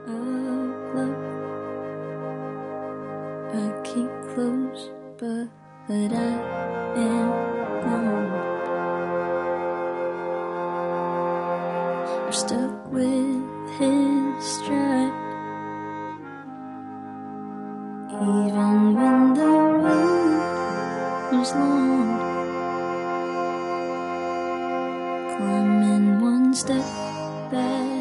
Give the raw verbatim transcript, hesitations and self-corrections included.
of love. I keep close, but, but I am gone. I'm stuck with his stride, even when the road was long. Climbing one step back